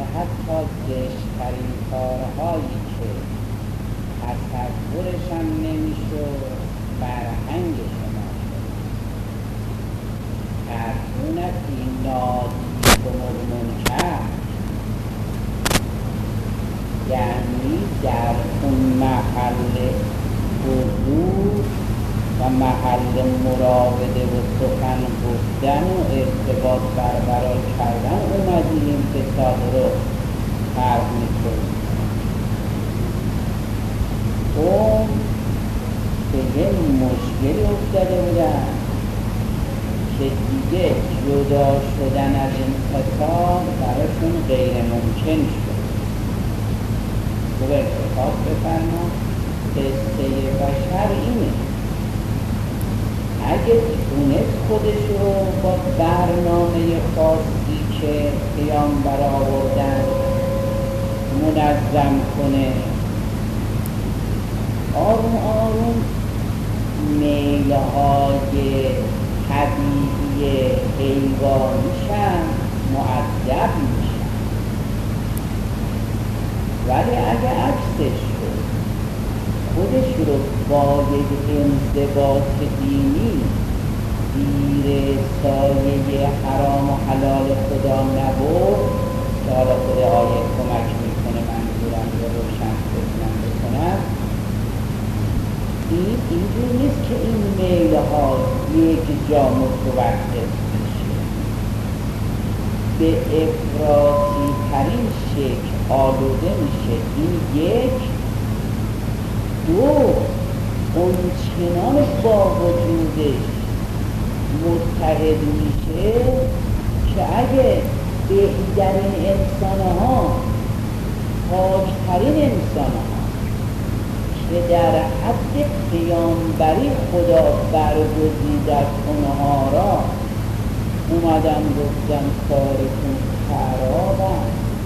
که حتی زشت‌ترین کارهایی که تصورش هم نمیشد فرهنگ شما ترسونتی نادیکم المنکر، یعنی در اون محل حضور و محل مراوده و سخن گفتن و ارتباط برقرار کردن اومدی این فساد رو فرق میکنی. اون به یه مشکلی افتاده بودن که دیگه جدا شدن از این فساد براشون غیر ممکن شد. خوب ارتباط بفرما قصه بشر اینه، اگه تونست خودش رو با برنامه خاصی که پیامبر آوردن منظم کنه، آروم آروم میلهای طبیعی حیوانیشن مؤدب میشن. ولی اگه عکسش شد خودش رو با یک انضباط دینی زیر سایه حرام و حلال خدا نبرد که حالا خود آیه کمک میکنه منظورم رو روشن بکنم، اینجور نیست که این میله ها یک جا متوقف میشه، به افراطی ترین شکل آلوده میشه. این یک. دو، اون چنان با وجودش متحد میشه که اگه بهترین انسان ها، پاکترین انسان ها که در حد پیامبری خدا برگزیدت اونها را اومدن گفتن کارتون خرابن،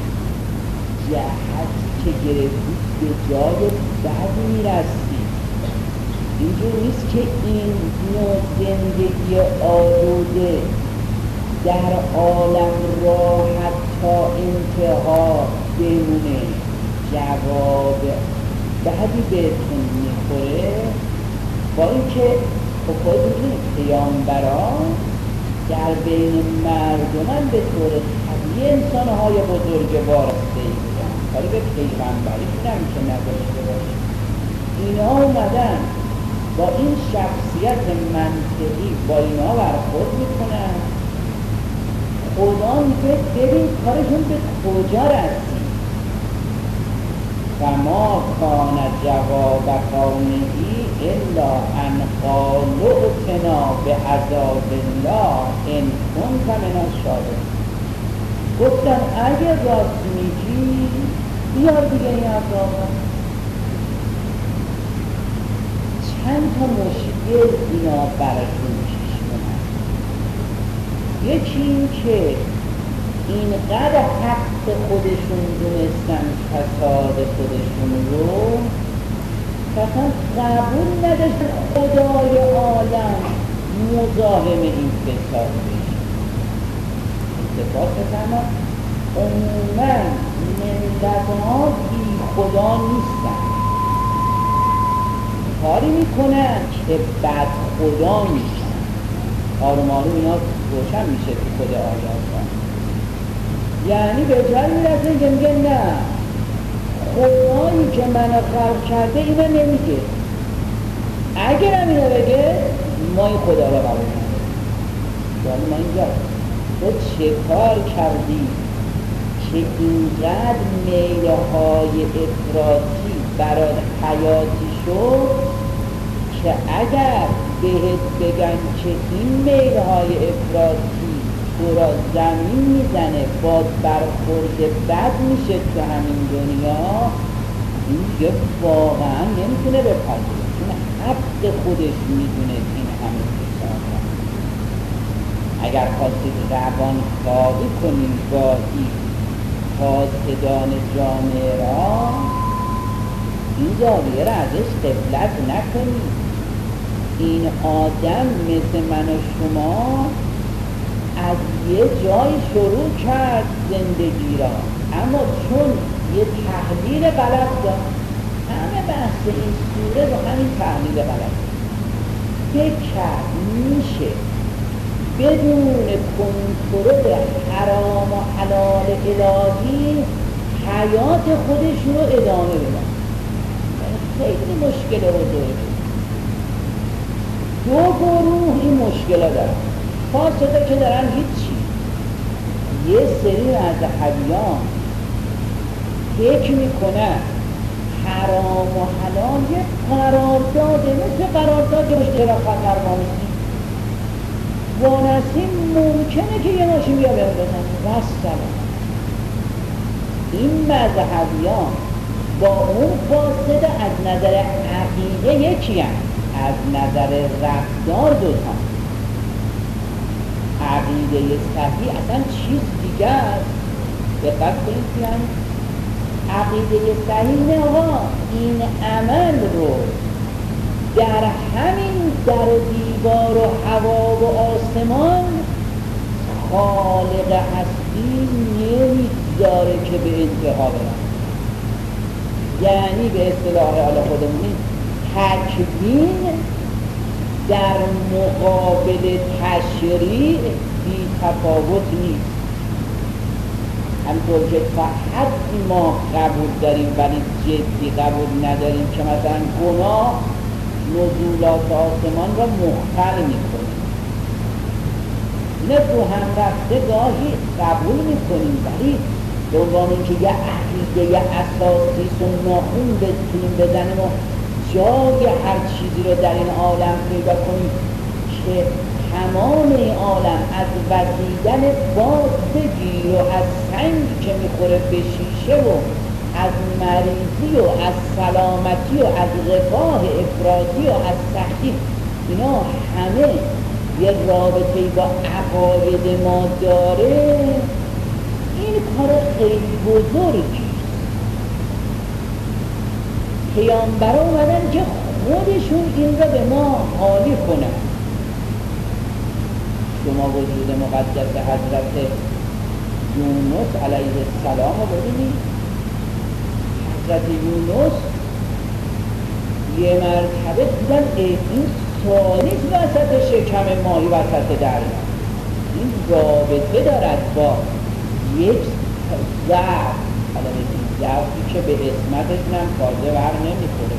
جهت که گرفتید به جای بد میرسید. اینجور نیست که این نوع زندگی آلوده در عالم راحت تا انتها بمونه، جواب بعدی بهتون میخوره. با اینکه خود میدونید پیامبران در بین مردمان به طور طبیعی انسانهای بزرگوار بودن، ولی به پیغمبریشون هم که نداشته باشه. اینا اومدن با این شخصیت منطقی با اینا برخورد میکنن. خدا میگه ببین کارشون به کجا رسید. فما کان جواب قومه الا ان قالوا ائتنا بعذاب الله ان کنت من الصادقین. گفتن اگه راست میگی بیار دیگه این عذاب. چند تا مشکل اینا براشون پیش اومد. یکی این که اینقدر حق خودشون دونستن فساد خودشون رو که اصلا قبول نداشتن خدای عالم مزاحم این فساد بشه. اتفاق بفرما عموما ملت‌ها بی خدا نیستن، کاری میکنن که بد خدا میشن. آروم آروم اینا روشن میشه که خود آیات. یعنی به جایی میرسه که میگه نه، خدایی که منو خلق کرده اینو نمیگه، اگر هم اینو بگه ما این خدا رو قبول نداریم. یعنی ما اینجا تو چه کار کردی که اینقدر میله های افراطی برات حیاتی شد که اگر بهت بگن که این میله های افراطی تو را زمین میزنه، باز برخورد بد میشه تو همین دنیا، این دیگه واقعا نمیتونه بپذیره، چون حق خودش میدونه این همین فساد. اگر خواستید روان کاوی کنیم گاهی فاسدان جامعه را، این زاویه را ازش غفلت نکنید. این آدم مثل من و شما از یه جای شروع کرد زندگی را، اما چون یه تحلیل غلط داد، همه بحث این سوره با همین تحلیل غلط فکر کرد میشه بدون کنترل حرام و حلال الهی حیات خودش رو ادامه بدن. خیلی مشکل بزرگه. دو گروه این مشکل ها دارن، فاسده که دارن هیچی. یه سری مذهبیان فکر میکنن حرام و حلال یه قرارداده، مثل قرارداد که مشکل را خطر وانسی وانسی ممکنه که یه ماشین بیا بردازن وستلا. این مذهبیان با اون فاسده از نظر عقیده یکی هم، از نظر رفتار دوتا. عقیده صحیح اصلا چیز دیگه است. دقت کنید یعنی عقیده صحیح نه آقا این عمل رو در همین در و دیوار و هوا و آسمان خالق هستی نمی‌ذاره که به انتها برن. یعنی به اصطلاح حال خودمونی تکوین در مقابل تشریع بی تفاوت نیست. همطور که فقط ما قبول داریم ولی جدی قبول نداریم که مثلا گناه نزولات آسمان را مختل میکنیم، نه تو هم رفته گاهی قبول میکنیم ولی به عنوان اینکه یه عقیده یه اساسی ناخون بتونیم بزنیم و جای هر چیزی رو در این عالم پیدا کنیم که تمام این عالم از وزیدن باد بگیر و از سنگ که میخوره به شیشه و از مریضی و از سلامتی و از رفاه افراطی و از سختی، اینا همه یه رابطه با عقاید ما داره. این کار خیلی بزرگی. پیامبرا اومدن که خودشون این را به ما حالی کنن. شما وجود مقدس حضرت یونس علیه السلام رو ببینید. حضرت یونس یه مرتبه دیدن این سالیس وسط شکم ماهی وسط دریا، این رابطه دارد با یک ضعف، حالا این ضعفی که به اسمتش هم تازه بر نمیخوره.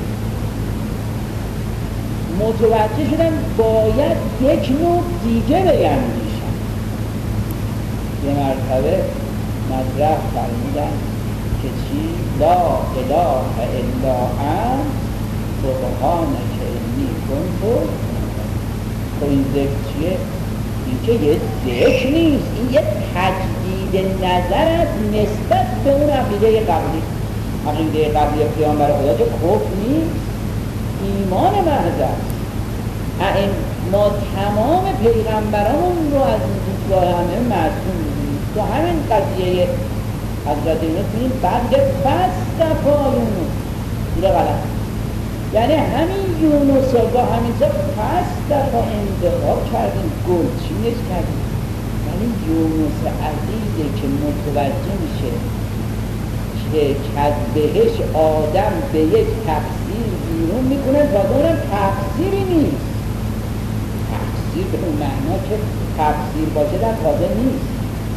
متوجه شدن باید یک نوع دیگه بیندیشن. یه مرتبه مطرح فرمودن که چی؟ لا اله الا انت سبحانک انی کنت. خب این ذکر چیه؟ این که یه ذکر نیست، این یه تجدید نظر است نسبت به اون عقیده قبلی. عقیده قبلی پیامبر خدا که کفر نیست، ایمان محض است. ما تمام پیغمبران رو از دیدگاه همه معصوم می‌دونیم. تو همین قضیه حضرت یونس می‌بینیم بعد که بس دفاع یونس دیگه غلط، یعنی همین یونس رو با همین جا پس دفاع انتخاب کردیم، گلچینش کردیم. یعنی یونس عزیزه که متوجه میشه که از بهش آدم به یک تقصیر بیرون میکنه و اونم تقصیری نیست. تقصیر به اون معنا که تقصیر باشه در تازه نیست.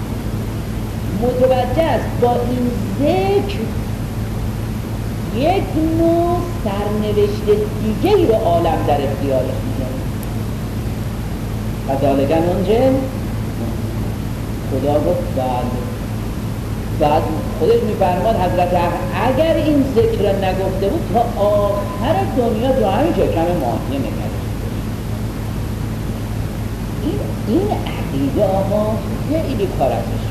متوجه است با این ذکر یک نوع سرنوشت دیگه ای رو عالم در اختیارش می‌ذاره. فذلک منجم خدا گفت بعد خودش می‌فرماد حضرت اگر این ذکر را نگفته بود تا آخر دنیا تو همین شکم ماهی نگرد. این عقیده آقا خیلی کار ازش.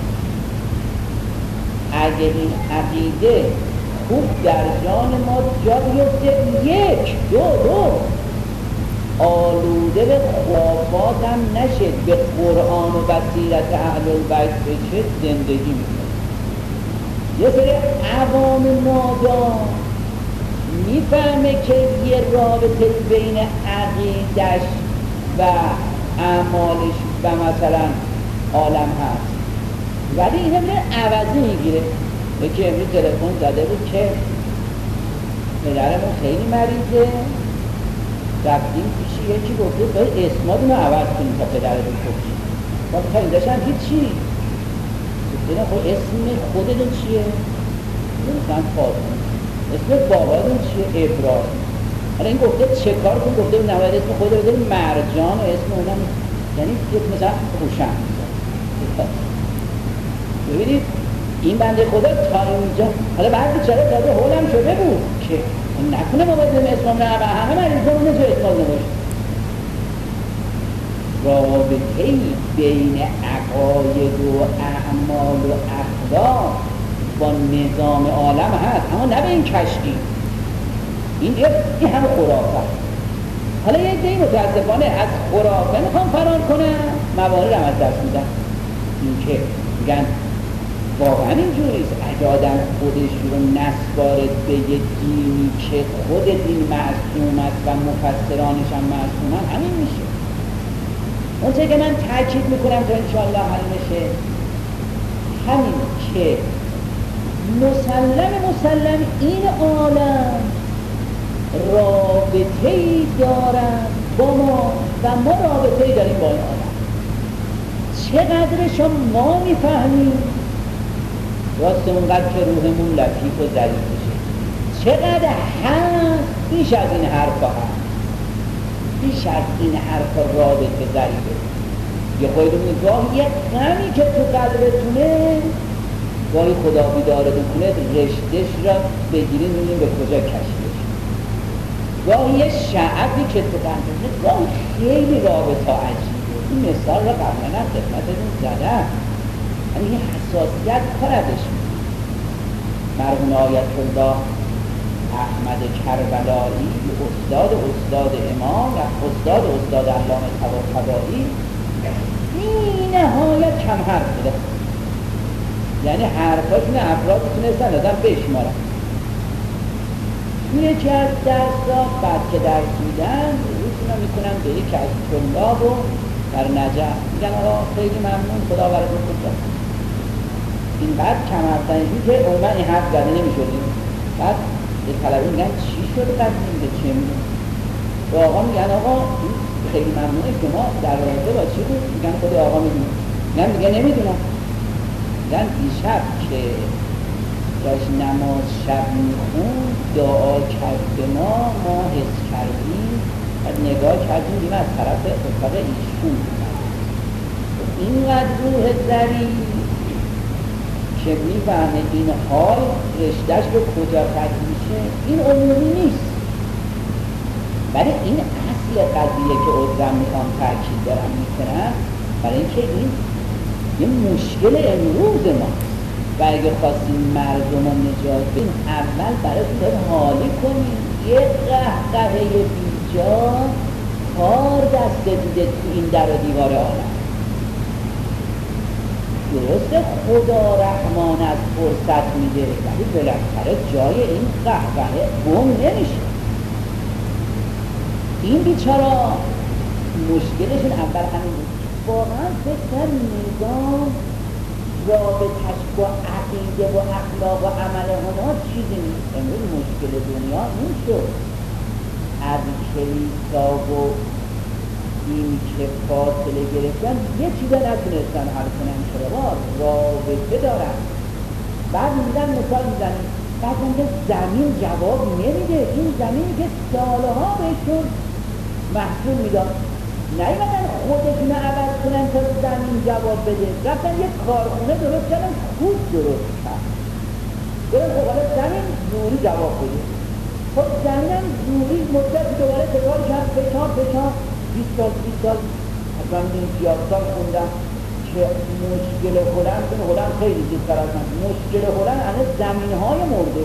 اگه این عقیده خوب در جان ما جا بیفته، یک دو آلوده به خرافات هم نشه، به قرآن و بصیرت اهل البیت به چه زندگی میکنه. یه سری عوام نادان میفهمه که یه رابطه بین عقیدش و اعمالش و مثلا عالم هست، ولی اینه میره عوضی میگیره. یکی امروز تلفن زده بود که پدرمون خیلی مریضه، رفتیم پیشی یکی گفته باید اسماتون رو عوض کنیم تا پدرتون خوب شد. ما تا این داشتم هیچی گفتیم خب اسم خودتون چیه؟ مثلا فاطمه. اسم باباتون چیه؟ ابراهیم. حالا این گفته چه کار کن؟ گفته نباید اسم خود رو بذاریم مرجان و اسم اونم، یعنی یک مثلا روشن. ببینید این بنده خدا تا اینجا، حالا بعد بیچاره تازه حولم شده بود که نکنه ما باید اسمم نه همه مریضان نجا اسمال نباشت. رابطه‌ای بین عقاید و اعمال و اخلاق با نظام عالم هست، اما نه به این کشتی. این همه خرافه. حالا یه عده‌ای متاسفانه از خرافه میخوام فرار کنن، موارد هم از دست میدن. این که میگن واقعا اینجوریست، اگه آدم خودش رو نسپاره به یه دینی که خود دین معصوم است و مفسرانش هم معصومن، همین میشه. اون چه که من تاکید میکنم تا انشاءالله حل میشه همین که مسلم این عالم رابطه‌ای دارد با ما و ما رابطه‌ای داریم با این عالم. چقدرش ما میفهمیم راست اونقدر که روحمون لطیف و ظریف بشه. چقدر هست بیش از این حرفا هست، بیش از این حرفا رابطه ظریفه. یه خودتون گاهی یه غمی که تو قلبتونه گاهی خدا بیداره بکنه رشتش را بگیرین میبینیم به کجا کشیدش. گاهی یه شعبی که تو قلبتونه گاهی خیلی رابطه عجیبه. این مثال را قبلا خدمتتون زدم. یعنی این حساسیت کار ازش میکنه. مرحوم آیت الله احمد کربلایی استاد امام و استاد علامه طباطبایی بی نهایت کم حرف بوده، یعنی حرفاشون افراد میتونستن ازم بشمارن. توی یکی از درس‌ها بعد که درس میدن روشون رو میکنن به یکی از طلاب و در نجف میگن آقا خیلی ممنون خدا براتون خوب داد. اینقدر کم حرفتن که عموما این حرف زده نمیشدیم. بعد یه طلبه میگن چی شد قدیم به چه میگن؟ به آقا میگن آقا خیلی ممنونه که ما در رابطه با چی بود؟ میگن خود آقا میدونه. میگن دیگه نمیدونم. میگن دیشب که داشت نماز شب میخون دعا کرد به ما حس کردیم و نگاه کردیم دیم از طرف اتفاق ایشون. اینقدر روح ظریف که میفهمه این حال رشتهش به کجا ختم میشه، این عمومی نیست. ولی این اصل قضیه که عذرم میخوام تاکید دارم میکنم برای اینکه این یه مشکل امروز ماست و اگه خواستیم مردم رو نجات بدیم اول برای خود حالی کنیم. یه قهقهه بیجا کار دست دیده تو این در و دیوار عالم. درسته خدا رحمان از فرصت میده ولی بالاخره جای این قهقهه گم نمیشه. این بیچارا مشکلشون اول همین بود. واقعا فکر نظام رابطش با عقیده و اخلاق و عمل هنها چیزی نیست. امروز مشکل دنیا این شد از کلیسا و این که فاصله گرفتن یه چیزا نتونستن حل کنن. چرا رابطه دارن. بعد میدن مثال میزنن بعد اینکه زمین جواب نمیده. این زمینی که سالها بهشون محصول میداد نیومدن خودشون عوض کنن تا زمین جواب بده. رفتن یک کارخونه درست کردن خود درست کرد. برن خب حالا زمین زوری جواب بده. خب زمین هم زوری مدت دوباره تکار کرد فشار 20 سال اصلا این سیاستان خوندم که مشکل هلند خیلی زیدتر از من. مشکل هلند همه زمین های مرده.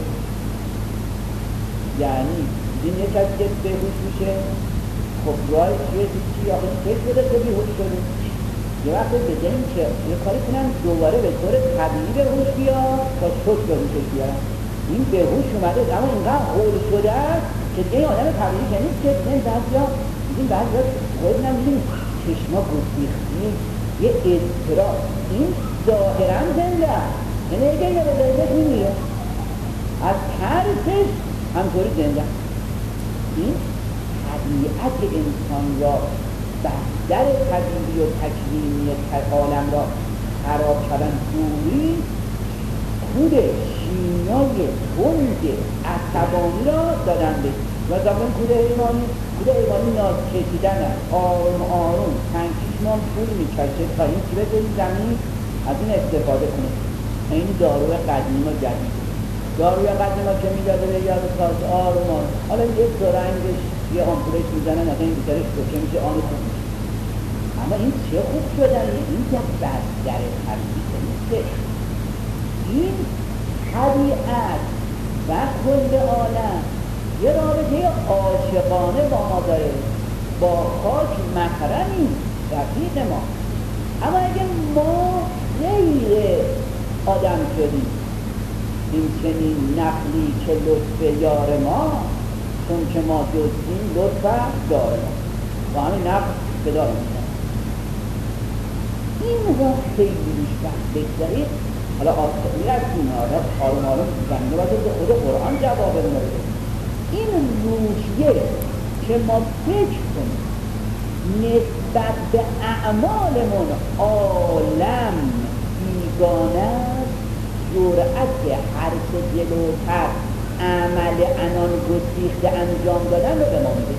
یعنی این یک از که بهوش میشه خب رای چیه چی آخه فکر بده که بیهوش شده. یه وقت بگیم که یه کاری کنم دوباره به طور طبیعی بهوش بیاد تا شد بهوشش بیارم. این بهوش اومده اما اینقدر هول شده است که دیگه آدم طبیعی که نیست که این بعضی ها این بعضی ها باید نمیدونیم چشما گفتیختی یه اضطراب. این ظاهرا زنده است، یعنی اگه یه بزرگش میمیره از ترسش همطوری زنده است. این طبیعت انسان را بستر طبیعی و تکوینی عالم را خراب کردن. دوری کود شیمیای تند عصبانی را دادن به و زمان کود حیوانی ناز کشیدن است. آروم آروم تنکیشمان پول میکشه تا این که به زمین از این استفاده کنه. این داروی قدیم و جدید. داروی قدیم که میداده به یاد ساز آروم آروم، حالا یک دو رنگش یه آمپولش میزنن از این بیترش کشه میشه آن خوب میشه. اما این چه خوب شدن؟ این که بستر طبیعی نیست. این طبیعت و کل عالم یه رابطه عاشقانه با ما داره، با خاک محرمی رفیق ما. اما اگه ما غیر آدم شدیم، این چنین نقلی که لطف یار ما، چون که ما جزیم لطف دار ما و همین نقل به دار میشن. این را خیلی وقت بگذارید. حالا میرسیم آروم آروم زمینه باید به خود قرآن جواب میده. این روحیه که ما فکر کنیم نسبت به اعمالمون عالم بیگانه است، جرأت حرف جلوتر عمل انان گسیخته انجام دادن رو به ما میده.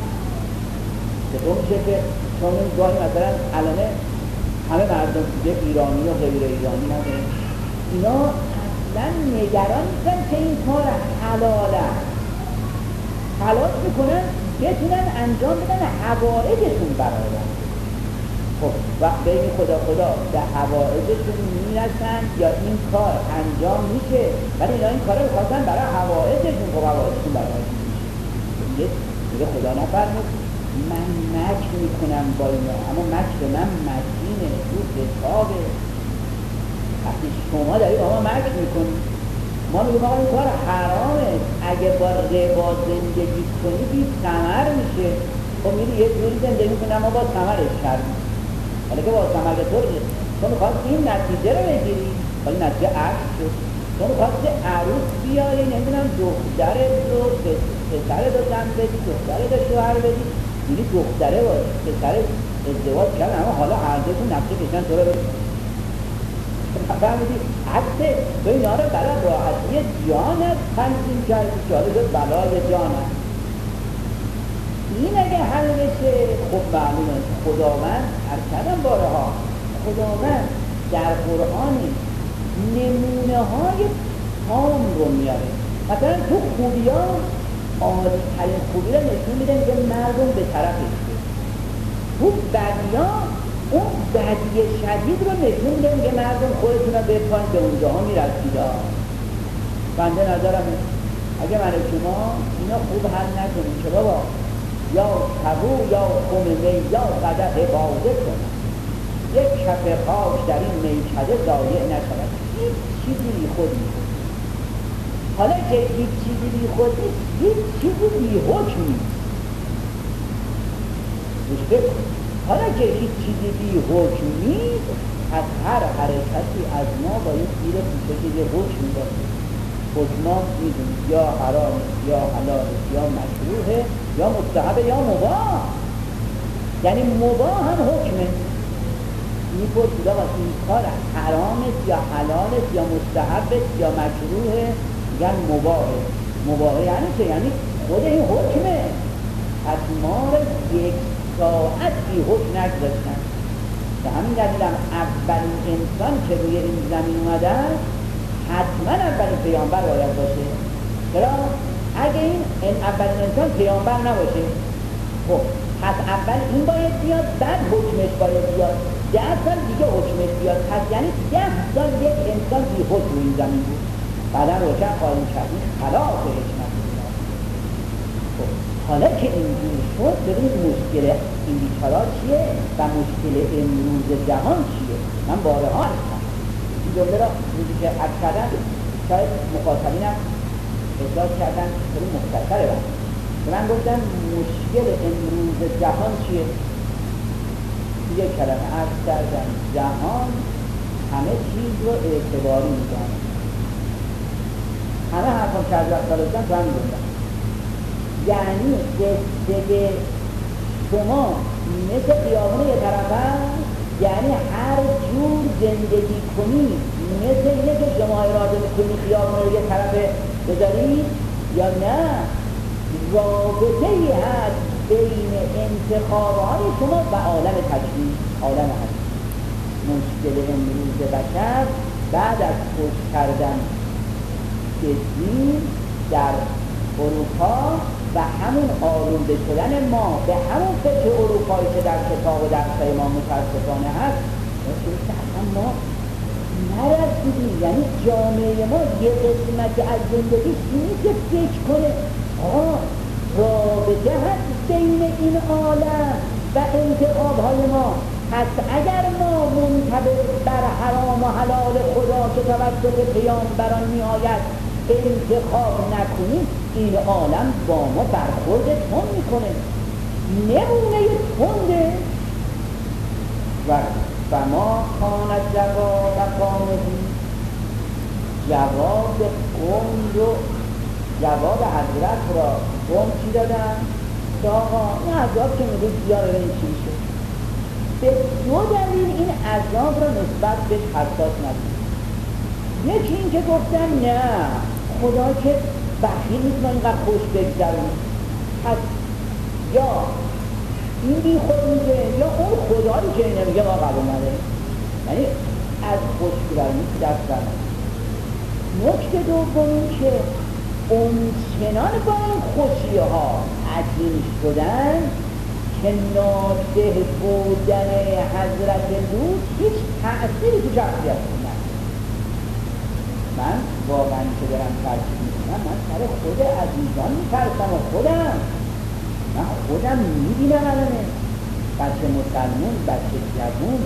چطور میشه که چون گاهی مثلا الان همه مردم دیگه ایرانی و غیر ایرانی نداره، اینا اصلا نگران نیستن که این کار حلال است، تلاش میکنن بتونن انجام بدن حوائجشون برآورده. خب وقت بین خدا به حوائجشون میرسن یا این کار انجام میشه، ولی اینا این کار رو میخواستن برای حوائجشون، خب حوائجشون برآورده میشه. دیگه خدا نفرمود من مکر میکنم با اینا، اما مکر من متینه، رو حسابه. وقتی شما دارید با ما مکر میکنید، ما میگم آقا این کار حرامه، اگه با ربا زندگی کنی بی ثمر میشه. خب میری یه جوری زندگی میکنی اما با ثمرش کرد، حالا که با ثمر تو تو میخواست این نتیجه رو بگیری، ولی نتیجه عکس شد. تو میخواست عروس بیاری، نمیدونم دخترت رو پسرت رو زن بدی، دخترت رو شوهر بدی، میری دختره و پسرت ازدواج کرد، اما حالا هر دوشون نقشه کشن تو رو بدی. فهمیدی؟ عکسه تو اینا رو برای راحتی جانت تنظیم کردی که حالا شد بلای جانت. این اگه حل بشه خب معلومه خداوند هر کردن باره ها، خداوند در قرآن نمونه های تام رو میاره. مثلا تو خوبی ها عالی ترین خوبی رو نشون میده، میگه مردم به طرفش بید. تو بدی ها اون بدی شدید رو نشون میده، میگه مردم خودتون رو بپاین به اونجا ها میرسید. بنده نظرم اگه من شما اینا خوب حل نکنیم که بابا یا کبو یا خم می یا قدح باده کنم، یک کف خاک در این میکده ضایع نشود. هیچ چیزی بی خود نیست. حالا که هیچ چیزی بی خود نیست، هیچ چیزی بی حکم نیست. حالا که هیچ چیزی بی حکم نیست، از هر حرکتی از ما باید زیر پیشه که یه حکم باشه. حکما میدونید یا حرام یا حلال یا مشروعه یا مستحب یا مباح. یعنی مباح هم حکمه. میپرسید آقا این کار حرامت یا حلالت یا مستحبت یا مشروعه؟ میگن مباحه. مباحه یعنی چه؟ یعنی خود این حکمه. پس ما رو یک ساعت بی حکم نگذاشتن. به همین دلیلم اولین انسان که روی این زمین اومده حتما اولین پیامبر باید باشه. چرا؟ اگه این اولین انسان پیامبر نباشه، خب پس اول این باید بیاد، بعد حکمش باید بیاد، 10 سال دیگه حکمش بیاد. پس یعنی 10 سال یک انسان بی حکم روی این زمین بود. بعدا روشن خواهیم کرد این خلاف حکمت. خب حالا که اینجور شد، ببینید مشکل این بیچارا چیه و مشکل امروز جهان چیه. من بارها هستم این جمله را روزی که عرض کردن شاید مخاطبینم احساس کردن خیلی مختصره بند که من گفتم مشکل امروز جهان چیه. یک کلمه عرض کردن جهان همه چیز رو اعتباری میکنن. همه حرفان که از وقت داشتن تو هم بودن. یعنی قصه شما مثل قیامون یه طرف هست، یعنی هر جور زندگی کنی مثل اینه که شما اراده میکنی خیابون رو یه طرف بذارید یا نه، رابطه ای هست بین انتخابهای شما و عالم تجربی، عالم هست. مشکل امروز بشر بعد از خوش کردن به دین در اروپا و همون آلوده شدن ما به همون فکر اروپایی که در کتاب و درسای ما متاسفانه هست، اصلا ما نرسیدیم. یعنی جامعه ما یه قسمت از زندگیش اینی که فکر کنه رابطه هست بین این عالم و انتخابهای ما. پس اگر ما منطبق بر حرام و حلال خدا که توسط پیامبران میآید انتخاب نکنیم، این عالم با ما برخورد تند میکنه، نمونه تنده. و ما کانت جواب قومهی، جواب قوم رو، جواب حضرت را قوم چی دادن؟ که آقا این عذاب که میگه بیاره این چی شد. به دو دلیل این عذاب را نسبت به حساس ندید. یکی این که گفتن نه خدا که بخیل نیست ما اینقدر خوش بگذرون، پس یا این بی خود میگه یا اون خدایی که اینه میگه ما قبول نداریم. یعنی از خوشگذرونی دست برنید. نکته دوم این که اونچنان با این خوشیه ها عظیم شدن که ناده بودن حضرت لوط هیچ تأثیری تو شخصیت نداره. من واقعا که دارم ترکیب میکنم، من سر خود عزیزان میترسم و من خودم میبینم الانه بچه مسلمون، بچه جوون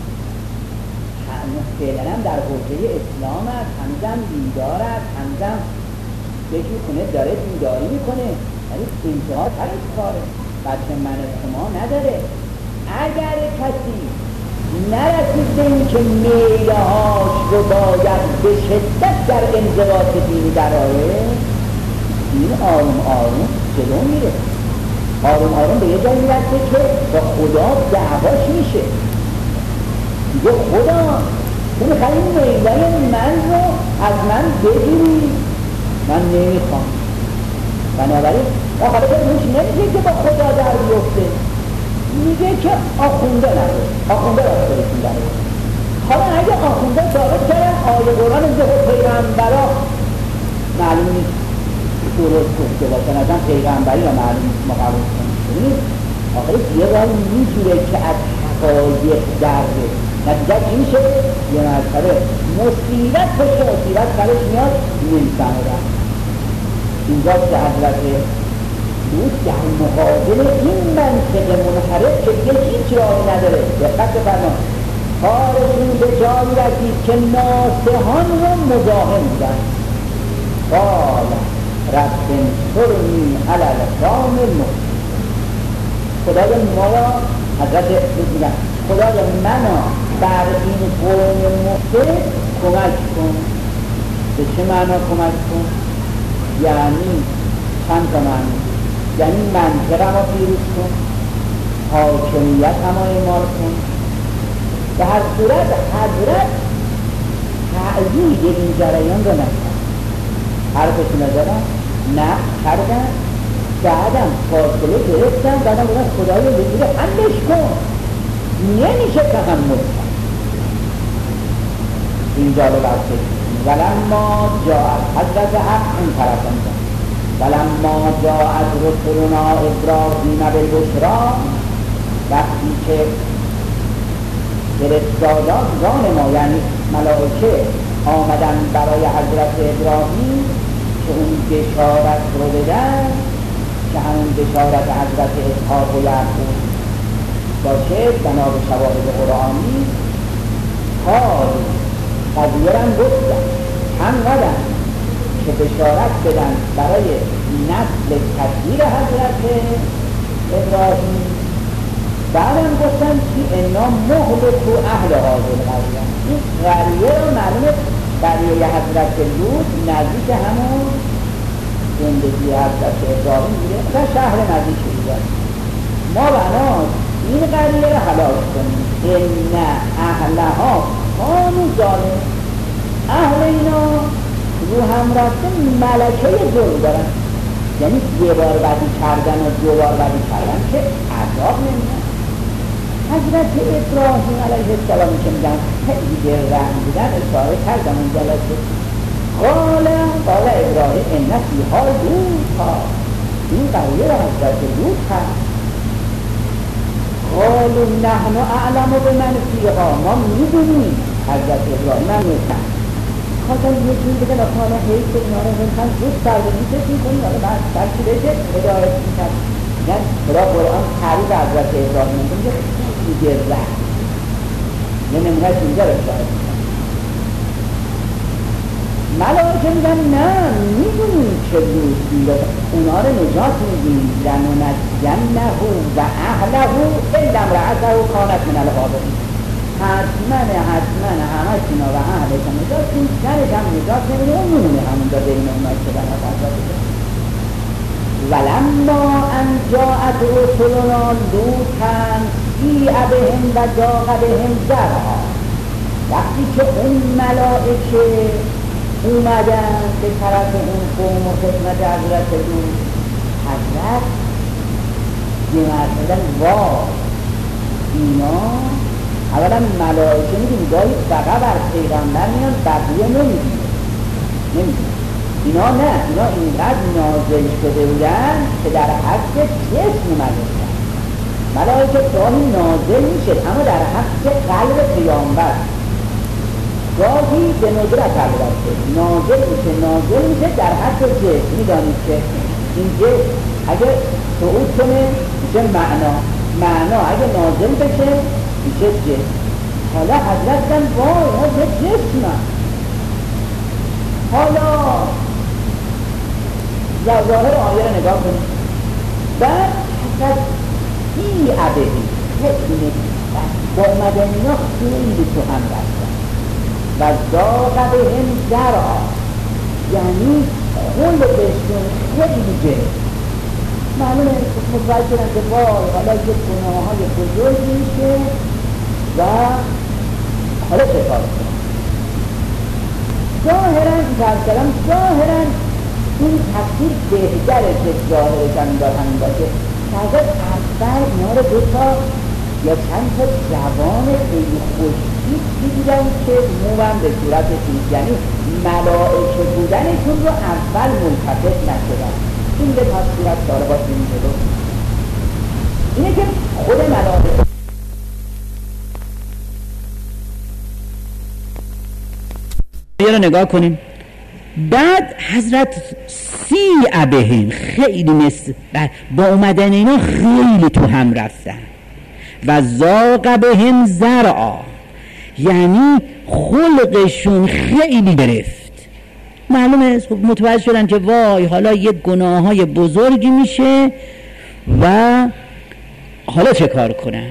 فعلا هم در حوزه اسلام هست، هنوزم دیندار هست، هنوزم فکر میکنه داره دینداری میکنه، ولی انتها ترش کاره، بچه من شما نداره. اگر کسی نرسید به این که میلهاش رو باید به شدت در انضباط دینی درآره، این آروم آروم جلو میره، آروم آروم به یه جایی میرسه که با خدا دعواش میشه. دیگه خدا تو میخوایی میلهای من رو از من بگیری، من نمیخوام. بنابراین آخره روش نمیگه که با خدا در بیفته، میگه که آخونده نده، آخونده را برسون داره. حالا اگه آخونده ثابت کردن آیه قرآن اینجا خود پیغمبرا معلوم نیست درست گفته باشن، ازم پیغمبری را معلوم نیست ما قبول کنیم. آخره یه راه میجوره که از حقایق درده، نتیجه چی میشه؟ یه مرتبه مصیبت پشت مصیبت سرش میاد، نمیفهمه. اینجا که حضرت لوط در مقابل این منطق منحرف که دیگه هیچ راهی نداره، دقت بفرمایید، کارشون به جایی رسید که ناصحان رو مزاحم بودن. قال رب انصرنی علی القوم المفسدین. خدای ما را حضرت لوط میگن خدای منو بر این قوم مفسد کمک کن. به چه معنا کمک کن؟ یعنی چند تا معنی، یعنی منطقه ما پیروز کن، حاکمیت ما اعمال کن. به هر صورت حضرت تعیید این جریان رو نکرد، حرفشون رو زدن، نقد کردن، بعدم فاصله گرفتن، بعدم بودن خدای بگیره حلش کن، نمیشه تحمل کن. اینجا رو برسه ولما جاءت حضرت حق این طرف انجام ولما جاءت رسولنا ابراهیم بالبشری، وقتی که فرستادگان ما یعنی ملائکه آمدن برای حضرت ابراهیم که اون بشارت رو بدن، که همون بشارت حضرت اسحاق و یعقوب باشه بنا به شواهد قرآنی، قضیه را گفتن هم ندن که بشارت بدن برای نسل تکبیر حضرت ابراهیم بعدم گفتن که انا مهلکو اهل هذه القریه، این قریه رو معلومه قریه حضرت لوط نزدیک همون زندگی حضرت ابراهیم بوده و شهر نزدیک بوده. ما بناس این قریه رو هلاک کنیم. ان اهلها کانوا ظالمین، اهل اینا رو هم رفته ملکه ظلم دارن، یعنی یه بار بدی کردن و دو بار بدی کردن که عذاب نمیدن. حضرت ابراهیم علیه السلام که میگن خیلی رحم بودن اشاره کردم اون جلسه. قال ابراهیم ان فیها لوطا، این قریه را حضرت لوط هست. قالوا نحن اعلم بمن فیها، ما میدونیم. حضرت ابراهیم هم میگن خواستم یه جوری بگن آخوانا حیث اینا رو همچنان روز کرده میتونید میکنید حالا بعد سرچی بشه هدایت میکنید. یعنی خدا قرآن تعریف حضرت ابراهیم میگه خیلی رحم، یه نمونهش اینجا رو اشاره میکنم. ملائکه میگن نه میدونیم چه روزی اونا رو نجات میدیم. لننجینه و اهله الا امرأته کانت من الغابرین، حتما همشونا و اهلش هم نجات کنیم، زنش هم نجات نمیده، اون میمونه همونجا بین اونایی که در حضرت بده. ولما ان جاءت رسلنا لوطا سیء بهم و ضاق بهم ذرعا، وقتی که اون ملائکه اومدن به طرف اون قوم و خدمت حضرت لوط، حضرت یه مرتبه اینا اولا ملائکه میدونی گاهی فقط بر پیغمبر میان بقیه نمیدونی اینا نه، اینا اینقدر نازل شده بودن که در حق جسم اومده بودن. ملائکه گاهی نازل میشه اما در حق قلب پیامبر، گاهی به ندرت البته نازل میشه در حق جسم. میدانید که این جسم اگه صعود کنه میشه معنا اگه نازل بشه میشه جسم. حالا حضرت کن وای ها یه جسم هم. حالا ظاهر آیه رو نگاه کنید. بعد حضرت این عبدی با اومدن اینا خیلی تو هم رفتن و ضاق بهم ذرعا، یعنی خلقشون خیلی جسم. معلومه متوجه شدن که وای حالا یه گناه های بزرگی میشه و حالا چه کار کنم. ظاهرا این تفسیر بهتره که ظاهرش هم دار همین باشه که حضرت اول اینا رو دوتا یا چند تا جوان خیلی خوشی دیدن که مومن به صورتشون، یعنی ملائکه بودنشون رو اول ملتفت نشدن. این به تفسیرت داره باید این جلو اینه که خود ملائکه یه رو نگاه کنیم. بعد حضرت سیء بهم، خیلی مثل با اومدن اینا خیلی تو هم رفتن و ضاق بهم ذرعا، یعنی خلقشون خیلی گرفت. معلومه متوجه شدن که وای حالا یک گناه های بزرگی میشه و حالا چه کار کنن.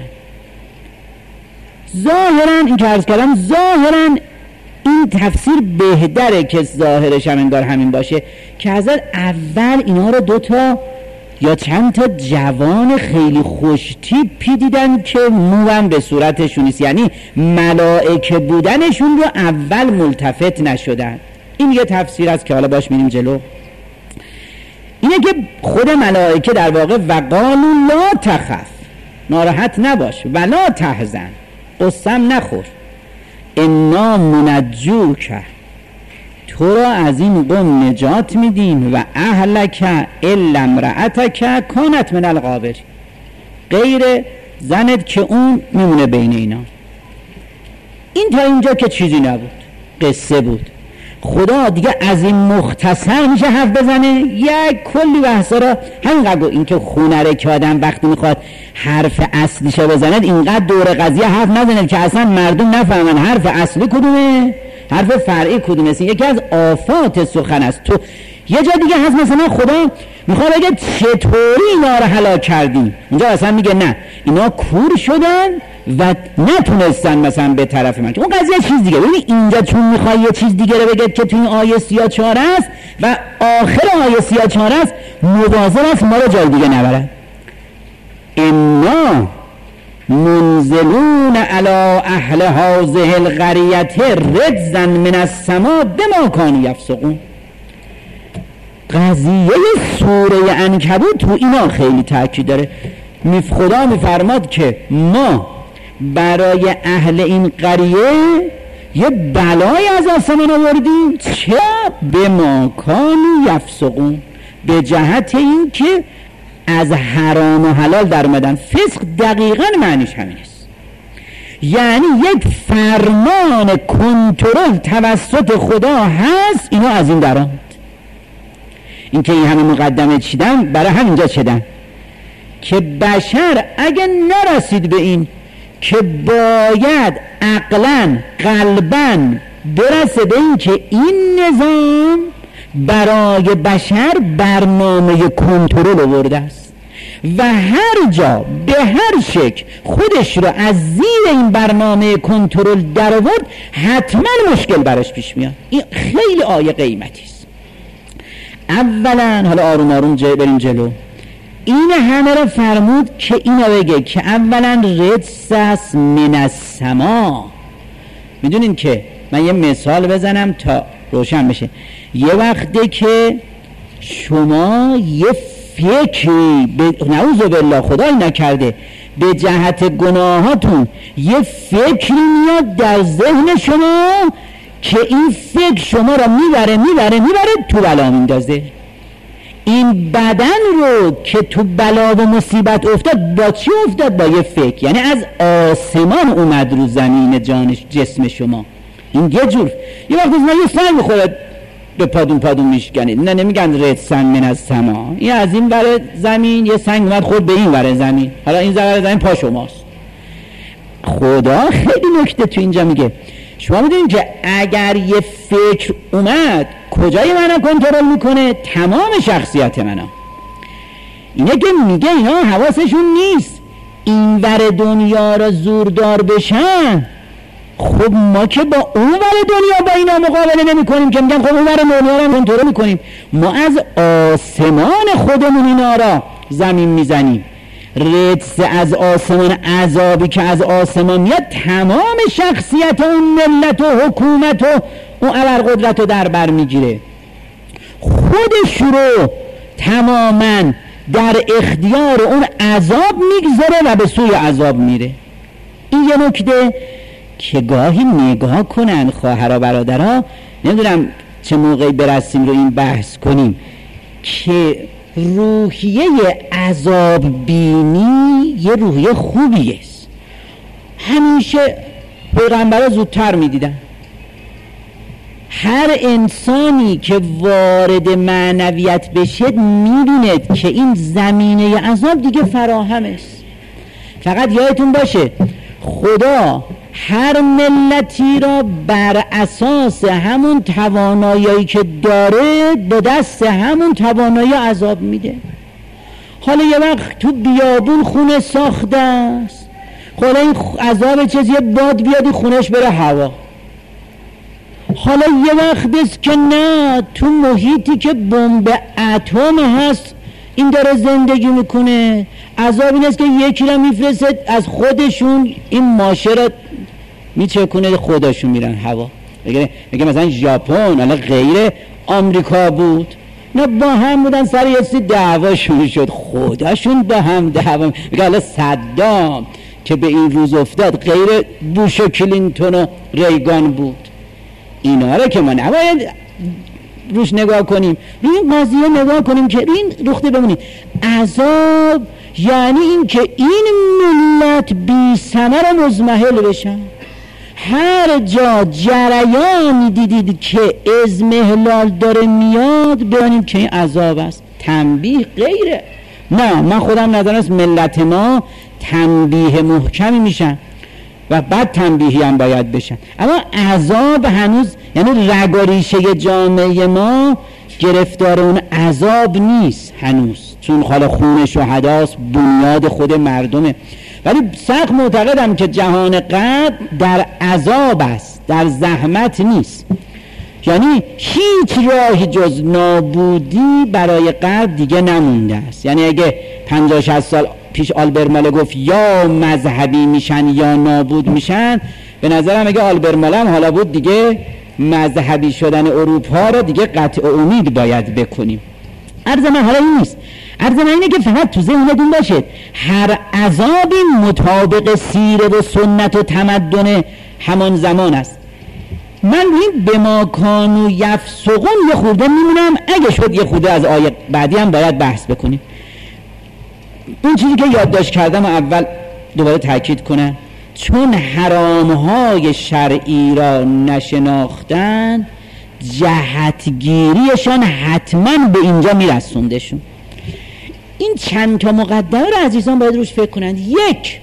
ظاهرا این که عرض کردم ظاهرا این تفسیر بهتره که ظاهرش هم انگار همین باشه که حضرت اول اینا رو دوتا یا چند تا جوان خیلی خوش تیپی دیدن که موام به صورتشون نیست، یعنی ملائکه بودنشون رو اول ملتفت نشدن. این یه تفسیر است که حالا باش میریم جلو. اینه که خود ملائکه در واقع وقالوا لا تخف، ناراحت نباش، ولا تحزن، قسم نخور، انا منجوک، تو را از این قوم نجات میدیم و اهلک الا امرأتک کانت من الغابرین، غیر زنت که اون میمونه بین اینا. این تا اینجا که چیزی نبود، قصه بود. خدا دیگه از این مختصر میشه حرف بزنه، یک کلی بحثا را همینقدر. این که خونره که آدم وقتی میخواد حرف اصلیشو بزند اینقدر دور قضیه حرف نزنه که اصلا مردم نفهمن حرف اصلی کدومه حرف فرعی کدومه. یکی از آفات سخن است. تو یه جا دیگه هست مثلا خدا میخواد بگه چطوری اینا رو هلاک کردیم، اونجا اصلا میگه نه اینا کور شدن و نتونستن مثلا به طرف من. اون قضیه چیز دیگه. ببین اینجا چون میخوای یه چیز دیگه رو بگه که تو این آیه 34 است و آخر آیه 34 است، مواظب است ما رو جای دیگه نبرن. انا منزلون علی اهل هذه القریة رجزا من السماء بما كانوا یفسقون. قضیه سوره عنکبوت تو اینا خیلی تاکید داره. خدا میفرماد که ما برای اهل این قریه یه بلای از آسمان آوردیم، چه؟ بما کانوا یفسقون، به جهت این که از حرام و حلال در اومدن. فسق دقیقاً معنیش همین است، یعنی یک فرمان کنترل توسط خدا هست، اینا از این در آمد. این که این همه مقدمه چیدن برای همینجا چیدن که بشر اگه نرسید به این که باید عقلاً قلباً برسه به این که این نظام برای بشر برنامه کنترل آورده است و هر جا به هر شکل خودش رو از زیر این برنامه کنترل در آورد، حتما مشکل براش پیش میاد. این خیلی آیه قیمتی است. اولا حالا آروم آروم بریم جلو. این همه رو فرمود که اینو بگه که اولا رجس من السما. میدونین که من یه مثال بزنم تا روشن بشه. یه وقته که شما یه فکری نعوذ بالله خدای نکرده به جهت گناهاتون یه فکری میاد در ذهن شما که این فکر شما را میبره تو بلا میندازه. این بدن رو که تو بلا و مصیبت افتاد با چی افتاد؟ با یه فکر، یعنی از آسمان اومد رو زمین جسم شما. این یه جور یه وقت یه سنگ میخوره به پادون میشکنید، نه نمیگن رجسن من السما، این از این ور زمین یه سنگ اومد خورد به این ور زمین، حالا این ور زمین پا شماست. خدا خیلی نکته تو اینجا میگه شما میدونید که اگر یه فکر اومد کجای منو کنترل میکنه؟ تمام شخصیت منو. اینه که میگه اینا حواسشون نیست این ور دنیا را زوردار بشن. خب ما که با اون ور دنیا با اینا مقابله نمی کنیم که میگن خب اون ور دنیا را کنترل میکنیم. ما از آسمان خودمون اینا را زمین میزنیم. رجس از آسمان، عذابی که از آسمان میاد تمام شخصیت اون ملت و حکومت و اون ابرقدرت رو در بر میگیره، خودش رو تماما در اختیار اون عذاب میگذاره و به سوی عذاب میره. این یه نکته که گاهی نگاه کنن خواهرها برادرها، نمیدونم چه موقعی برسیم رو این بحث کنیم که روحیه عذاب بینی یه روحیه خوبی است. همیشه پیغمبرها زودتر میدیدن. هر انسانی که وارد معنویت بشه میدونه که این زمینه عذاب دیگه فراهم است. فقط یادتون باشه خدا هر ملتی را بر اساس همون توانایی که داره به دست همون توانایی عذاب میده. حالا یه وقت تو بیابون خونه ساخته است، حالا این عذاب چیز یه باد بیادی خونش بره هوا. حالا یه وقت است که نه، تو محیطی که بمب اتم هست این داره زندگی میکنه. عذاب این است که یکی را میفرسته از خودشون این ماشه را میچکنه خودشون میرن هوا. میگه مثلا ژاپن حالا غیر آمریکا بود، نه با هم بودن سر یه سی دعوا شروع شد، خودشون با هم دعوا. میگه حالا صدام که به این روز افتاد غیر بوش و کلینتون و ریگان بود. اینا رو که ما نباید روش نگاه کنیم، روی این قضیه نگاه کنیم که روی این رخته بمونیم. عذاب یعنی این که این ملت بی ثمر مزمحل بشن. هر جا جریانی دیدید که ازمهلال داره میاد بدانید که این عذاب است. تنبیه غیره. نه، من خودم نظرم است ملت ما تنبیه محکمی میشن و بعد تنبیهی هم باید بشن، اما عذاب هنوز یعنی رگ و ریشه جامعه ما گرفتار اون عذاب نیست هنوز، چون حالا خون شهداست، بنیاد خود مردمه، ولی سخت معتقدم که جهان قبل در عذاب است، در زحمت نیست. یعنی هیچ راهی جز نابودی برای قلب دیگه نمونده است. یعنی اگه 50-60 سال پیش آلبر ماله گفت یا مذهبی میشن یا نابود میشن، به نظرم اگه آلبر ماله هم حالا بود دیگه مذهبی شدن اروپا رو دیگه قطع امید باید بکنیم. عرض من حالا این نیست، عرض من اینه که فقط تو ذهنتون باشه هر عذابی مطابق سیره و سنت و تمدن همان زمان است. من این به ما کانو یفسقون یه خورده میمونم، اگه شد یه خورده از آیه بعدی هم باید بحث بکنیم. این چیزی که یادداشت کردم اول دوباره تاکید کنم، چون حرامهای شرعی را نشناختن جهتگیریشان حتما به اینجا میرسوندشون. این چند تا مقدمه رو عزیزان باید روش فکر کنند. یک،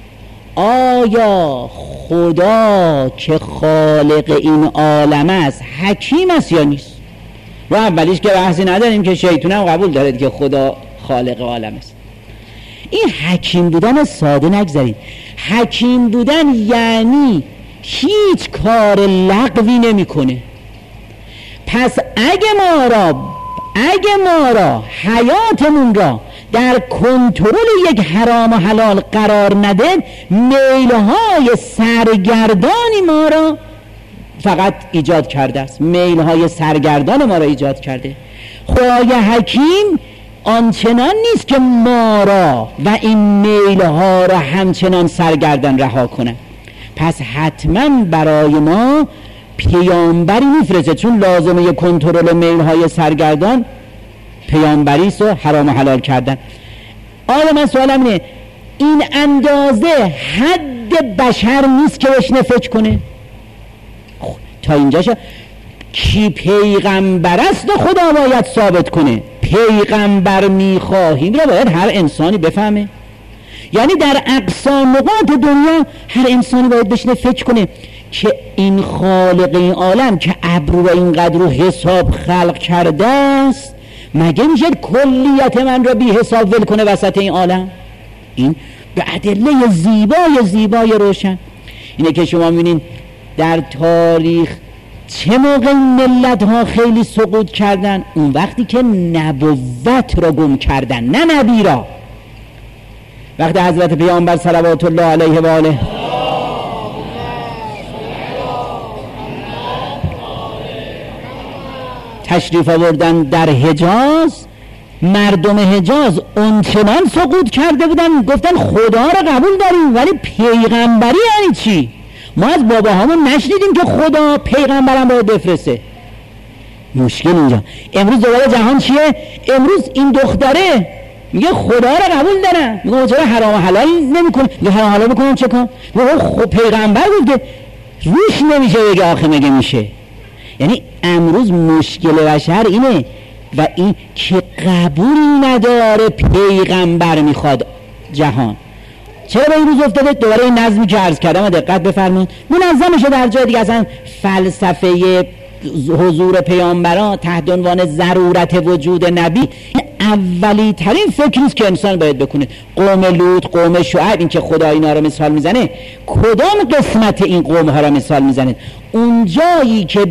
آیا خدا که خالق این عالم است حکیم است یا نیست؟ و اولیش که بحثی نداریم که شیطان هم قبول داره که خدا خالق عالم است. این حکیم بودن ساده نگذارید. حکیم بودن یعنی هیچ کار لغوی نمیکنه. پس اگه ما را حیاتمون را در کنترل یک حرام و حلال قرار نده، میلهای سرگردانی ما را فقط ایجاد کرده است، میلهای سرگردان ما را ایجاد کرده. خدای حکیم آنچنان نیست که ما را و این میلها را همچنان سرگردان رها کنه. پس حتما برای ما پیامبری میفرسته، چون لازمه کنترل میلهای سرگردان پیامبری است و حرام و حلال کردن. آیا من سوالم اینه، این اندازه حد بشر نیست که بشنه فکر کنه؟ تا اینجا کی پیغمبر است و خدا باید ثابت کنه. پیغمبر میخواهیم را باید هر انسانی بفهمه. یعنی در اقصی نقاط دنیا هر انسانی باید بشنه فکر کنه که این خالق این عالم که ابرو را اینقدر رو حساب خلق کرده است، مگه میشه کلیت من را بی حساب ول کنه وسط این عالم؟ این به ادله زیبای روشن اینه که شما میبینین در تاریخ چه موقع ملت ها خیلی سقوط کردن؟ اون وقتی که نبوت را گم کردن، نه نبی را. وقتی حضرت پیامبر صلوات الله علیه و آله تشریف آوردن در حجاز، مردم حجاز اونچنان سقوط کرده بودن گفتن خدا را قبول داریم ولی پیغمبری یعنی چی؟ ما از باباهامون نشنیدیم که خدا پیغمبرم باید بفرسته. مشکل اینجا. امروز دوباره جهان چیه؟ امروز این دختره میگه خدا را قبول دارم، میگه چرا حرام و حلال نمیکنه؟ میگه حرام و حلال بکنم چه کنم؟ میگه خب پیغمبر گفته روش نمیشه بگه آخه مگه میشه. یعنی امروز مشکل بشر اینه و این که قبول نداره پیغمبر میخواد جهان. چرا به این روز افتاده؟ دوباره این نظمی که عرض کردم دقت بفرمایید منظمشه در جای دیگه. اصلا فلسفه حضور پیامبران تحت عنوان ضرورت وجود نبی اولی ترین فکریست که انسان باید بکنه. قوم لوط، قوم شعیب، این که خدا اینا رو مثال میزنه، کدام قسمت این قوم ها رو مثال میزنه؟ اون جایی که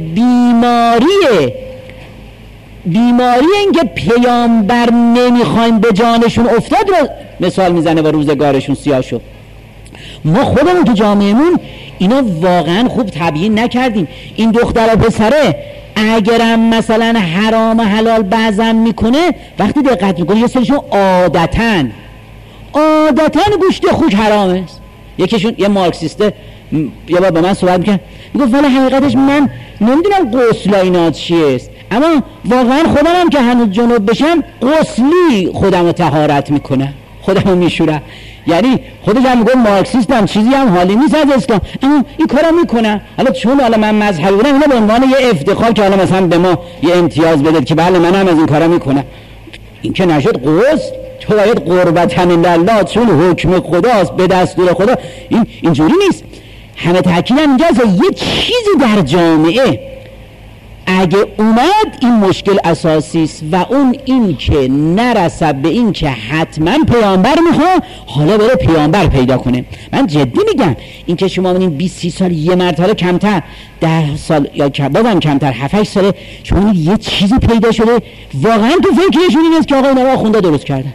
بیماری این که پیامبر نمیخوایم به جانشون افتاد رو مثال میزنه و روزگارشون سیاه شد. ما خودمون تو جامعهمون اینا واقعا خوب تبیین نکردیم. این دختر و پسره اگرم مثلا حرام و حلال بعضن میکنه، وقتی دقت میکنه یه سریشون عادتاً گوشت خوک حرام است. یکیشون یه مارکسیسته یه بار با من صحبت میکنه، میگفت ولی حقیقتش من نمیدونم غسل اینا چیست، اما واقعا خودم که هنوز جنوب بشم غسلی خودم رو طهارت میکنه، خودم رو میشورم. یعنی خودش هم میگه مارکسیستم، چیزی هم حالی نیست از اسلام، اما این کارا میکنه. حالا چون حالا من مذهبی بودم اینا به عنوان یه افتخار که حالا مثلا به ما یه امتیاز بده که بله من هم از این کارا میکنم. این که نشد غسل، تو باید قربت الله، چون حکم خداست به دستور خدا. اینجوری نیست. همه تاکیدم اینجاست یه چیزی در جامعه اگه اومد این مشکل اساسی است و اون این که نرسد به این که حتما پیامبر میخواد حالا بره پیامبر پیدا کنه. من جدی میگم این که شما ببینید 20-30 سال یه مرتبه کمتر 10 سال یا بازم کمتر 7-8 ساله شما یه چیزی پیدا شده واقعا تو فکرشون این است که آقا اینا رو آخونده درست کردن.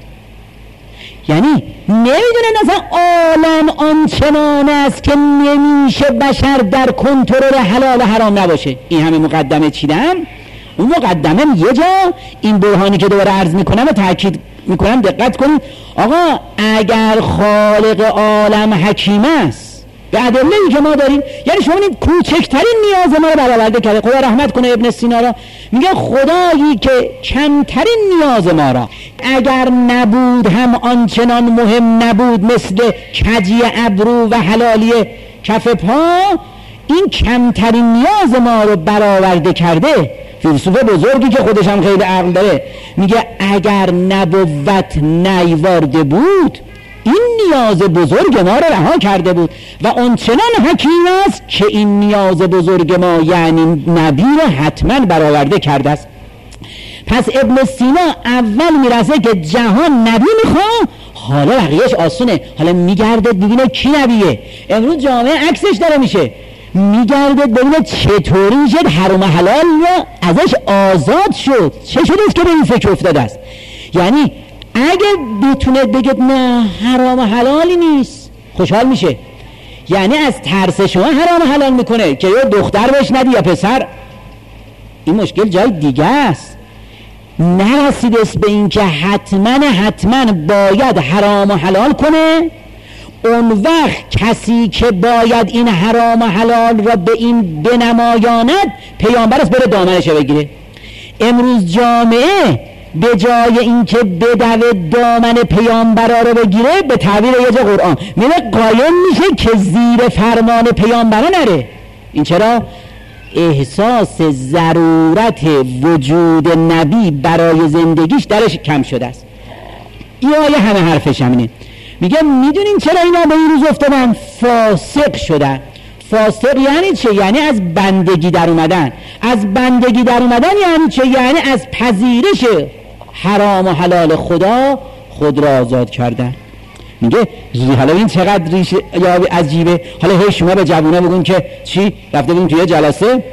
یعنی نمیدونن اصلا عالم آنچنان است که نمیشه بشر در کنترل حلال حرام نباشه. این همه مقدمه چیدم، اون مقدمه یه جا این برهانی که دوباره عرض میکنم و تأکید میکنم دقت کنید. آقا اگر خالق عالم حکیم است به ادله‌ای که ما داریم، یعنی شما این کوچکترین نیاز ما رو برآورده کرده. خدا رحمت کنه ابن سینا را، میگه خدایی که کمترین نیاز ما را اگر نبود هم آنچنان مهم نبود مثل کجی ابرو و حلالی کف پا، این کمترین نیاز ما رو برآورده کرده. فیلسوف بزرگی که خودش هم خیلی عقل داره میگه اگر نبوت نیوارده بود این نیاز بزرگ ما رو رها کرده بود و آنچنان حکیم است که این نیاز بزرگ ما یعنی نبی رو حتما برآورده کرده است. پس ابن سینا اول میرسه که جهان نبی میخواد، حالا بقیهش آسونه. حالا میگرده ببینه کی نبیه. امروز جامعه عکسش داره میشه، میگرده ببینه چطوری شد حرام و حلال رو ازش آزاد شد، چه شده است که به این فکر افتاده است. یعنی اگه بتونه بگه نه حرام و حلالی نیست خوشحال میشه، یعنی از ترس شما حرام و حلال میکنه که یا دختر بهش ندی یا پسر. این مشکل جای دیگه است. نرسیده است به این که حتما باید حرام و حلال کنه. اون وقت کسی که باید این حرام و حلال را به این بنمایاند پیامبر است بره دامنش بگیره. امروز جامعه به جای اینکه بدوه دامن پیامبرا رو بگیره به تعبیر یه جا قرآن میره قایم میشه که زیر فرمان پیامبرا نره. این چرا؟ احساس ضرورت وجود نبی برای زندگیش درش کم شده است. این آیه همه حرفش همینه. میگه میدونین چرا اینا به این روز افتادن؟ فاسق شدن. فاسق یعنی چه؟ یعنی از بندگی در اومدن. از بندگی در اومدن یعنی چه؟ یعنی از پذیرش حرام و حلال خدا خود را آزاد کردن. میگه حالا این چقدر ریشه یا عجیبه. حالا هی شما به جوونا بگون که چی رفته بودیم توی جلسه،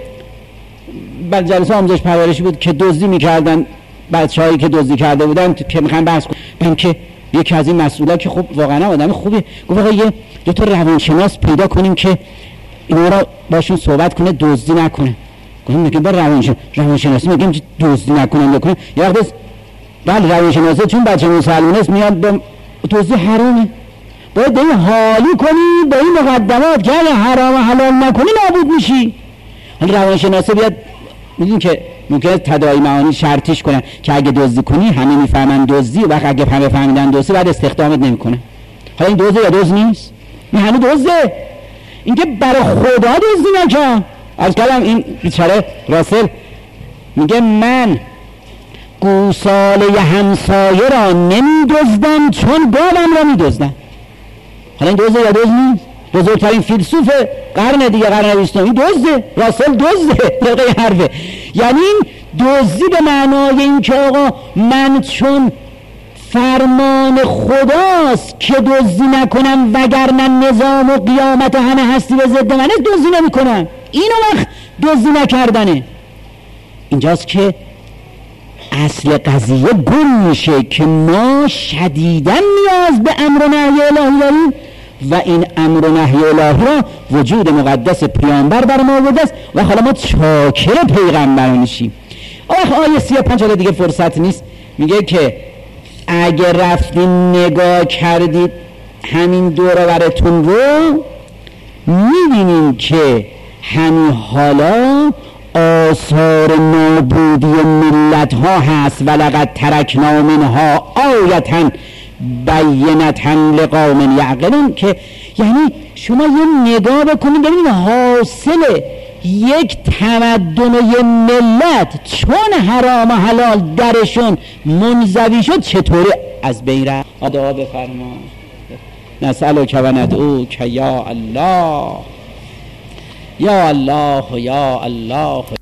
بعد جلسه آموزش پرورشی بود که دزدی میکردن، بچه‌هایی که دزدی کرده بودن که میخوان بحث کنن که یکی از این مسئولا که خب واقعا آدم خوبه گفت آقا یه دو تا روانشناس پیدا کنیم که اینا رو باشون صحبت کنه دزدی نکنه. گفتم میگه با روانشناسی میگیم دزدی نکنن بکنن. یه وقت بله روانشناسی چون بچه مسلمان است میاد به دزدی حرامه، باید به این حالی کنی به این مقدمات که حرام و حلال نکنی نابود میشی. حالا روانشناسی بیاد میدونی که ممکنه تداعی معانی شرطیش کنن که اگه دزدی کنی همه میفهمن دزدی، و اگه همه فهمیدن دزدی بعد استخدامت نمیکنه. حالا این دزده یا دزد نیست؟ این همه دزده. این که برای خدا دزدی نکن. از کلم این بیچاره راسل میگه من گوساله همسایه را نمیدزدم چون گاوم را میدزدم. حالا این دزده یا دزد نیست؟ بزرگترین فیلسوف قرن دیگه قرن 20 این دزده. راسل دزده دقیقه حرفه. یعنی این دزدی به معنای این که آقا من چون فرمان خداست که دزدی نکنم وگرنه نظام و قیامت همه هستی به ضد من است دزدی نمی کنم. اینو وقت دزدی نکردنه. اینجاست که اصل قضیه گم میشه که ما شدیداً نیاز به امر و نهی الهی داریم و این امر و نهی الهی را وجود مقدس پیامبر بر ما آورده است و حالا ما چاکر پیغمبرانشیم. آیه 35 حالا دیگه فرصت نیست. میگه که اگه رفتین نگاه کردید همین دور و برتون رو میبینیم که همین حالا آثار نابودی ملت ها هست و لقد ترکنا منها آیةً بینةً لقوم یعقلون، که یعنی شما یه نگاه بکنید ببینید حاصل یک تمدن و یه ملت چون حرام و حلال درشون منزوی شد چطوری از بین رفت. دعا بفرما. نسألک و ندعوک یا الله یا الله یا الله.